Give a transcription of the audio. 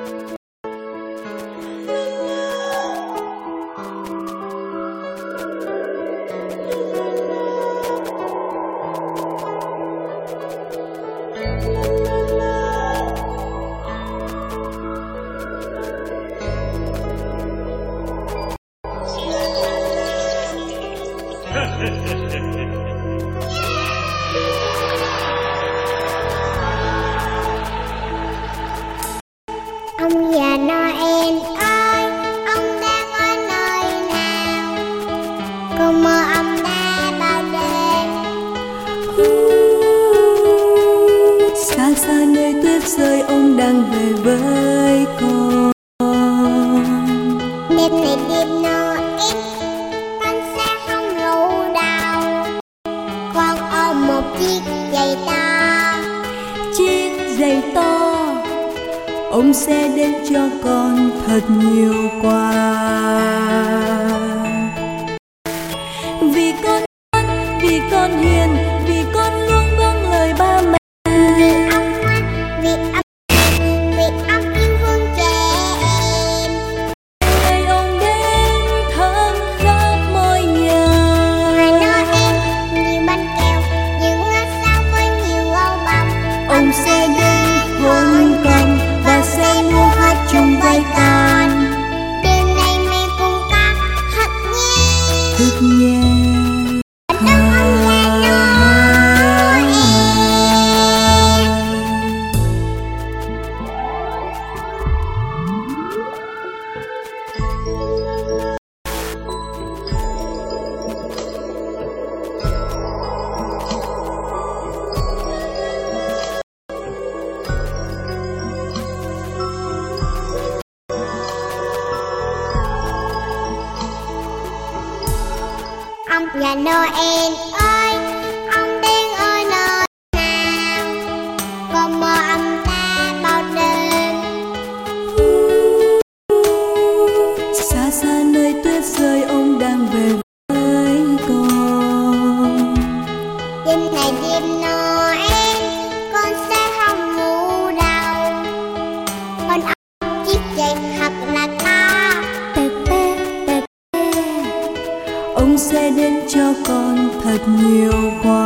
Ông già Noel ơi, ông đang ở nơi nào? Con mơ ông đã bao đêm. Xa xa nơi tuyết rơi, ông đang về với con. Đêm này đêm Noel, con sẽ không ngủ đâu. Con ôm một chiếc giày to. Chiếc giày to, ông sẽ đến cho con thật nhiều quà. Vì con ngoan, vì con hiền, vì con luôn vâng lời ba mẹ. Vì ông ngoan, vì ông hiền, vì ông yêu thương trẻ em. Ngày ông đến thơm khắp mọi nhà. Ngày Noel nhiều bánh kẹo, những ngôi sao với nhiều gấu bông. Ông sẽ đến hôn con và sẽ mua hát chung với con. Đêm nay mẹ cùng con thật nhé. Thức nhé. Ông già Noel ơi, ông đang ở nơi nào? Con mơ ông ta bao đêm. Xa xa nơi tuyết rơi, ông đang về với con. Đêm này đêm Noel, con sẽ không ngủ đâu. Con ôm chiếc giày thật là to. Ông sẽ đến cho con thật nhiều quà.